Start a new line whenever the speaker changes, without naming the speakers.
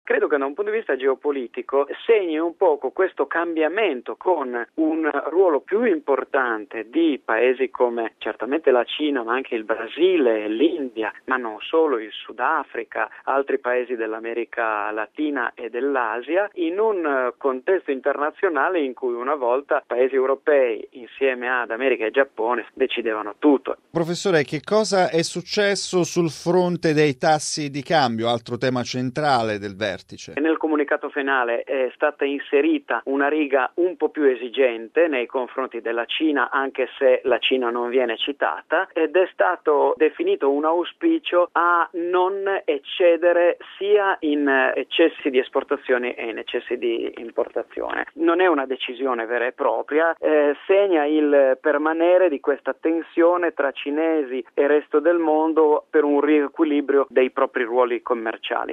credo che da un punto di vista geopolitico segni un poco questo cambiamento con un ruolo più importante di paesi come certamente la Cina, ma anche il Brasile, l'India, ma non solo, il Sudafrica, altri paesi dell'America Latina e dell'Asia, in un contesto internazionale in cui una volta paesi europei insieme ad America e Giappone decidevano tutto.
Professore, che cosa è successo sul fronte dei tassi di cambio, altro tema centrale del vertice?
Nel comunicato finale è stata inserita una riga un po' più esigente nei confronti della Cina, anche se la Cina non viene citata, ed è stato definito un auspicio a non eccedere sia in eccessi di esportazione e in eccessi di importazione. Non è una decisione vera e propria, segna il permanere di questa tensione tra cinesi e resto del mondo per un riequilibrio dei propri ruoli commerciali.